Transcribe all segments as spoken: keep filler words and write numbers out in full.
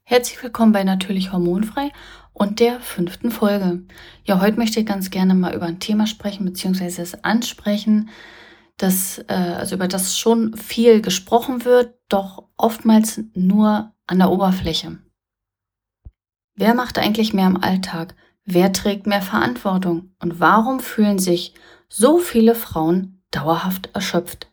Herzlich willkommen bei Natürlich Hormonfrei und der fünften Folge. Ja, heute möchte ich ganz gerne mal über ein Thema sprechen, beziehungsweise es ansprechen, das, äh, also über das schon viel gesprochen wird, doch oftmals nur an der Oberfläche. Wer macht eigentlich mehr im Alltag? Wer trägt mehr Verantwortung? Und warum fühlen sich so viele Frauen dauerhaft erschöpft?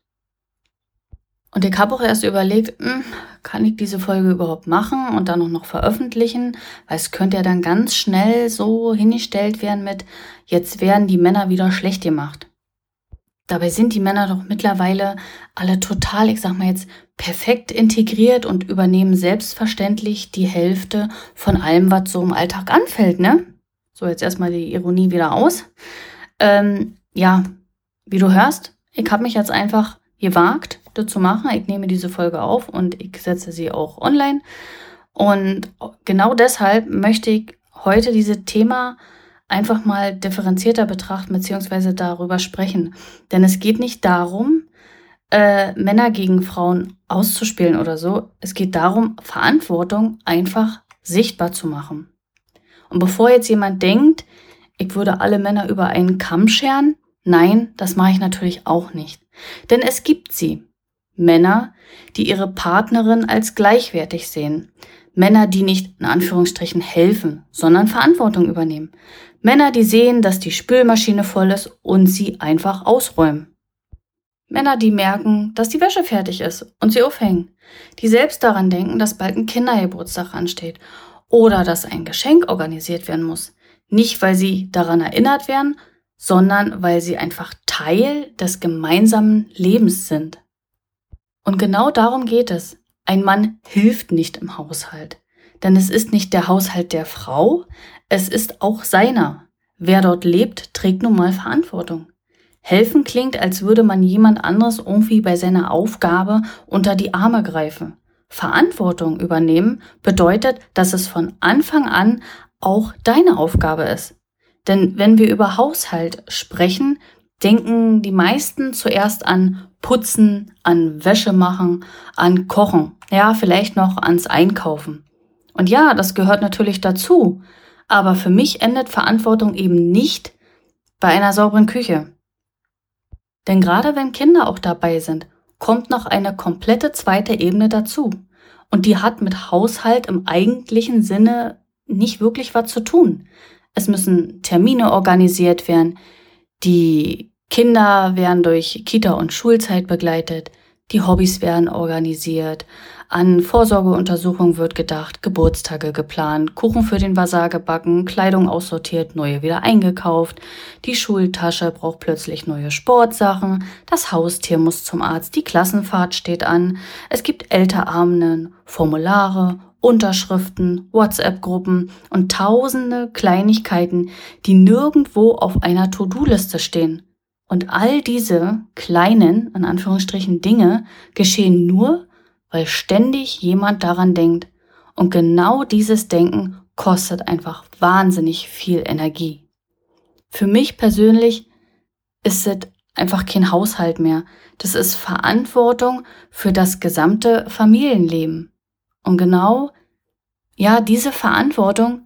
Und ich habe auch erst überlegt, hm, kann ich diese Folge überhaupt machen und dann auch noch veröffentlichen? Weil es könnte ja dann ganz schnell so hingestellt werden mit, jetzt werden die Männer wieder schlecht gemacht. Dabei sind die Männer doch mittlerweile alle total, ich sag mal jetzt, perfekt integriert und übernehmen selbstverständlich die Hälfte von allem, was so im Alltag anfällt, ne? So, jetzt erstmal die Ironie wieder aus. Ähm, ja, wie du hörst, ich habe mich jetzt einfach gewagt, das zu machen. Ich nehme diese Folge auf und ich setze sie auch online. Und genau deshalb möchte ich heute dieses Thema einfach mal differenzierter betrachten bzw. darüber sprechen. Denn es geht nicht darum, äh, Männer gegen Frauen auszuspielen oder so. Es geht darum, Verantwortung einfach sichtbar zu machen. Und bevor jetzt jemand denkt, ich würde alle Männer über einen Kamm scheren, nein, das mache ich natürlich auch nicht. Denn es gibt sie. Männer, die ihre Partnerin als gleichwertig sehen. Männer, die nicht in Anführungsstrichen helfen, sondern Verantwortung übernehmen. Männer, die sehen, dass die Spülmaschine voll ist und sie einfach ausräumen. Männer, die merken, dass die Wäsche fertig ist und sie aufhängen. Die selbst daran denken, dass bald ein Kindergeburtstag ansteht oder dass ein Geschenk organisiert werden muss. Nicht, weil sie daran erinnert werden, sondern weil sie einfach Teil des gemeinsamen Lebens sind. Und genau darum geht es. Ein Mann hilft nicht im Haushalt. Denn es ist nicht der Haushalt der Frau, es ist auch seiner. Wer dort lebt, trägt nun mal Verantwortung. Helfen klingt, als würde man jemand anderes irgendwie bei seiner Aufgabe unter die Arme greifen. Verantwortung übernehmen bedeutet, dass es von Anfang an auch deine Aufgabe ist. Denn wenn wir über Haushalt sprechen, denken die meisten zuerst an Putzen, an Wäsche machen, an Kochen, ja, vielleicht noch ans Einkaufen. Und ja, das gehört natürlich dazu, aber für mich endet Verantwortung eben nicht bei einer sauberen Küche. Denn gerade wenn Kinder auch dabei sind, kommt noch eine komplette zweite Ebene dazu. Und die hat mit Haushalt im eigentlichen Sinne nicht wirklich was zu tun. Es müssen Termine organisiert werden, die Kinder werden durch Kita- und Schulzeit begleitet, die Hobbys werden organisiert, an Vorsorgeuntersuchungen wird gedacht, Geburtstage geplant, Kuchen für den Basar gebacken, Kleidung aussortiert, neue wieder eingekauft, die Schultasche braucht plötzlich neue Sportsachen, das Haustier muss zum Arzt, die Klassenfahrt steht an, es gibt Elternabenden, Formulare, Unterschriften, WhatsApp-Gruppen und tausende Kleinigkeiten, die nirgendwo auf einer To-Do-Liste stehen. Und all diese kleinen, in Anführungsstrichen, Dinge geschehen nur, weil ständig jemand daran denkt. Und genau dieses Denken kostet einfach wahnsinnig viel Energie. Für mich persönlich ist es einfach kein Haushalt mehr. Das ist Verantwortung für das gesamte Familienleben. Und genau, ja, diese Verantwortung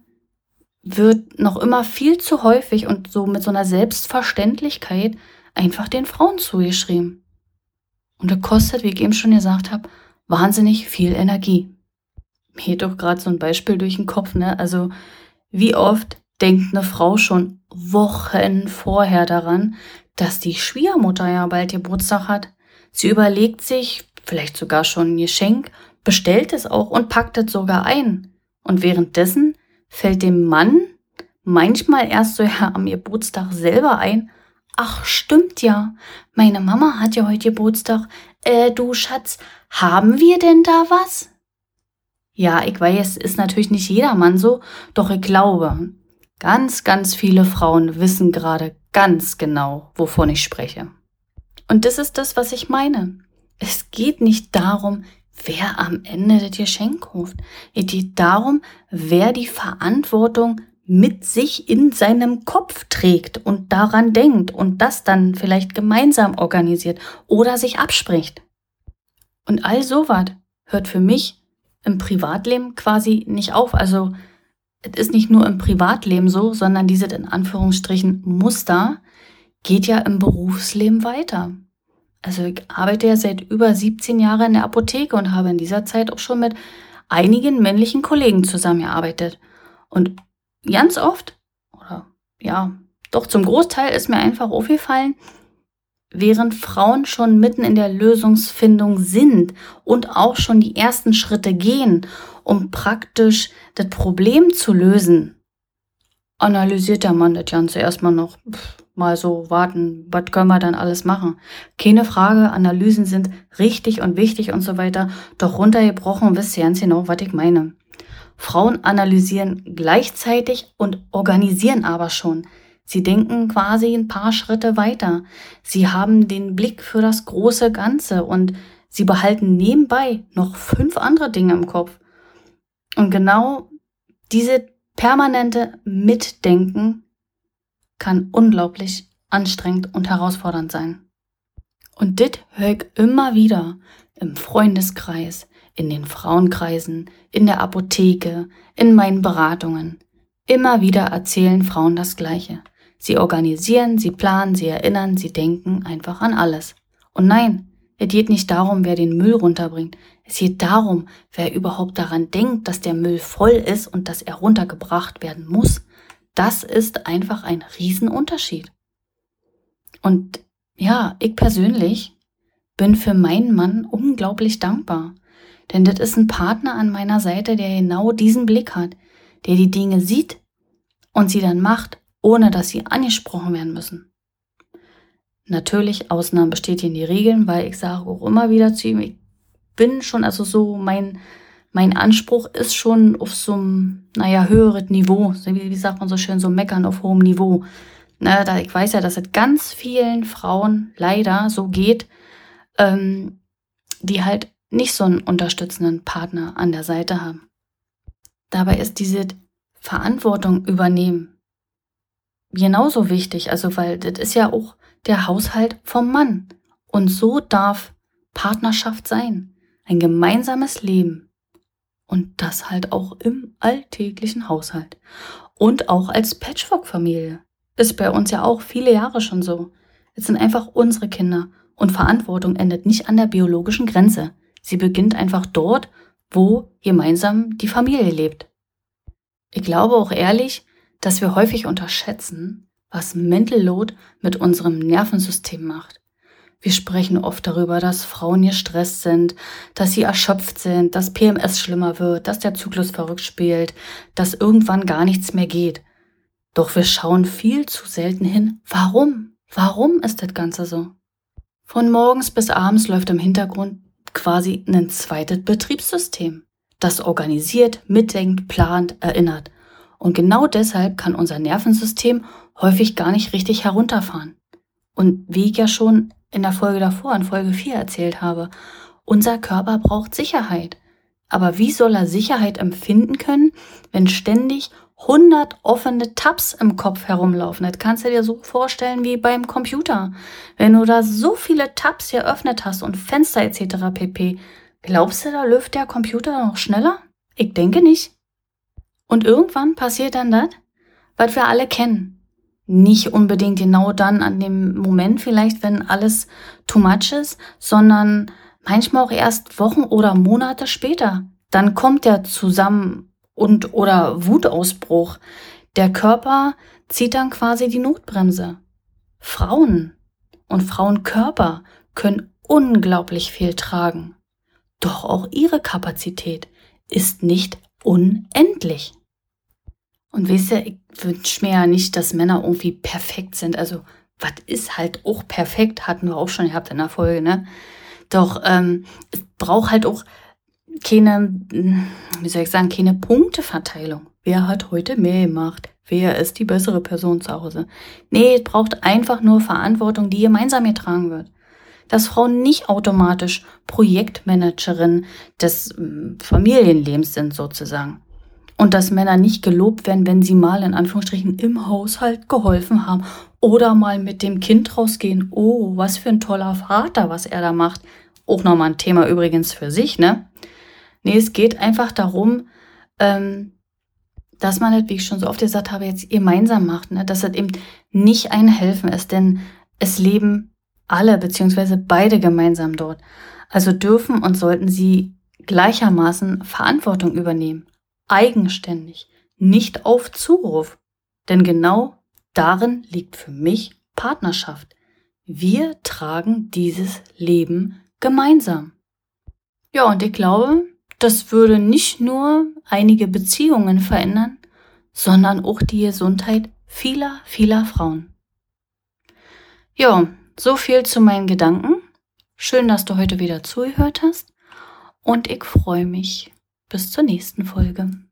wird noch immer viel zu häufig und so mit so einer Selbstverständlichkeit einfach den Frauen zugeschrieben. Und das kostet, wie ich eben schon gesagt habe, wahnsinnig viel Energie. Mir geht doch gerade so ein Beispiel durch den Kopf, ne? Also wie oft denkt eine Frau schon Wochen vorher daran, dass die Schwiegermutter ja bald Geburtstag hat. Sie überlegt sich vielleicht sogar schon ein Geschenk, bestellt es auch und packt es sogar ein. Und währenddessen fällt dem Mann manchmal erst so ja am Geburtstag selber ein, ach stimmt ja, meine Mama hat ja heute Geburtstag, äh du Schatz, haben wir denn da was? Ja, ich weiß, ist natürlich nicht jedermann so, doch ich glaube, ganz, ganz viele Frauen wissen gerade ganz genau, wovon ich spreche. Und das ist das, was ich meine. Es geht nicht darum, wer am Ende das Geschenk kauft. Es geht darum, wer die Verantwortung mit sich in seinem Kopf trägt und daran denkt und das dann vielleicht gemeinsam organisiert oder sich abspricht. Und all sowas hört für mich im Privatleben quasi nicht auf. Also es ist nicht nur im Privatleben so, sondern dieses in Anführungsstrichen Muster geht ja im Berufsleben weiter. Also ich arbeite ja seit über siebzehn Jahren in der Apotheke und habe in dieser Zeit auch schon mit einigen männlichen Kollegen zusammengearbeitet. Und ganz oft, oder ja, doch zum Großteil ist mir einfach aufgefallen, während Frauen schon mitten in der Lösungsfindung sind und auch schon die ersten Schritte gehen, um praktisch das Problem zu lösen, analysiert der Mann das Ganze erstmal noch. Pff, mal so warten, was können wir dann alles machen? Keine Frage, Analysen sind richtig und wichtig und so weiter. Doch runtergebrochen wisst ihr ganz genau, was ich meine. Frauen analysieren gleichzeitig und organisieren aber schon. Sie denken quasi ein paar Schritte weiter. Sie haben den Blick für das große Ganze und sie behalten nebenbei noch fünf andere Dinge im Kopf. Und genau diese permanente Mitdenken kann unglaublich anstrengend und herausfordernd sein. Und das höre ich immer wieder im Freundeskreis, in den Frauenkreisen, in der Apotheke, in meinen Beratungen. Immer wieder erzählen Frauen das Gleiche. Sie organisieren, sie planen, sie erinnern, sie denken einfach an alles. Und nein, es geht nicht darum, wer den Müll runterbringt. Es geht darum, wer überhaupt daran denkt, dass der Müll voll ist und dass er runtergebracht werden muss. Das ist einfach ein Riesenunterschied. Und ja, ich persönlich bin für meinen Mann unglaublich dankbar. Denn das ist ein Partner an meiner Seite, der genau diesen Blick hat, der die Dinge sieht und sie dann macht, ohne dass sie angesprochen werden müssen. Natürlich, Ausnahmen bestätigen die Regeln, weil ich sage auch immer wieder zu ihm, ich bin schon, also so mein, mein Anspruch ist schon auf so einem, naja, höheres Niveau, wie, wie sagt man so schön, so meckern auf hohem Niveau. Na, da, ich weiß ja, dass es ganz vielen Frauen leider so geht, ähm, die halt nicht so einen unterstützenden Partner an der Seite haben. Dabei ist diese Verantwortung übernehmen genauso wichtig, also weil das ist ja auch der Haushalt vom Mann. Und so darf Partnerschaft sein, ein gemeinsames Leben. Und das halt auch im alltäglichen Haushalt. Und auch als Patchwork-Familie. Ist bei uns ja auch viele Jahre schon so. Es sind einfach unsere Kinder. Und Verantwortung endet nicht an der biologischen Grenze. Sie beginnt einfach dort, wo gemeinsam die Familie lebt. Ich glaube auch ehrlich, dass wir häufig unterschätzen, was Mental Load mit unserem Nervensystem macht. Wir sprechen oft darüber, dass Frauen gestresst sind, dass sie erschöpft sind, dass P M S schlimmer wird, dass der Zyklus verrückt spielt, dass irgendwann gar nichts mehr geht. Doch wir schauen viel zu selten hin. Warum? Warum ist das Ganze so? Von morgens bis abends läuft im Hintergrund quasi ein zweites Betriebssystem, das organisiert, mitdenkt, plant, erinnert. Und genau deshalb kann unser Nervensystem häufig gar nicht richtig herunterfahren. Und wie ich ja schon in der Folge davor, in Folge vier erzählt habe, unser Körper braucht Sicherheit. Aber wie soll er Sicherheit empfinden können, wenn ständig hundert offene Tabs im Kopf herumlaufen? Das kannst du dir so vorstellen wie beim Computer. Wenn du da so viele Tabs geöffnet hast und Fenster et cetera pp., glaubst du, da läuft der Computer noch schneller? Ich denke nicht. Und irgendwann passiert dann das, was wir alle kennen. Nicht unbedingt genau dann an dem Moment vielleicht, wenn alles too much ist, sondern manchmal auch erst Wochen oder Monate später. Dann kommt der Zusammen- und oder Wutausbruch. Der Körper zieht dann quasi die Notbremse. Frauen und Frauenkörper können unglaublich viel tragen. Doch auch ihre Kapazität ist nicht unendlich. Und wisst ihr, ich wünsche mir ja nicht, dass Männer irgendwie perfekt sind. Also, was ist halt auch perfekt, hatten wir auch schon gehabt in der Folge, ne? Doch ähm, es braucht halt auch keine, wie soll ich sagen, keine Punkteverteilung. Wer hat heute mehr gemacht? Wer ist die bessere Person zu Hause? Nee, es braucht einfach nur Verantwortung, die gemeinsam getragen wird. Dass Frauen nicht automatisch Projektmanagerin des ähm, Familienlebens sind sozusagen. Und dass Männer nicht gelobt werden, wenn sie mal in Anführungsstrichen im Haushalt geholfen haben oder mal mit dem Kind rausgehen. Oh, was für ein toller Vater, was er da macht. Auch nochmal ein Thema übrigens für sich, ne? Nee, es geht einfach darum, ähm, dass man das, wie ich schon so oft gesagt habe, jetzt gemeinsam macht, ne? Dass das eben nicht ein Helfen ist, denn es leben alle beziehungsweise beide gemeinsam dort. Also dürfen und sollten sie gleichermaßen Verantwortung übernehmen, eigenständig, nicht auf Zuruf. Denn genau darin liegt für mich Partnerschaft. Wir tragen dieses Leben gemeinsam. Ja, und ich glaube, das würde nicht nur einige Beziehungen verändern, sondern auch die Gesundheit vieler, vieler Frauen. Ja, so viel zu meinen Gedanken. Schön, dass du heute wieder zugehört hast und ich freue mich bis zur nächsten Folge.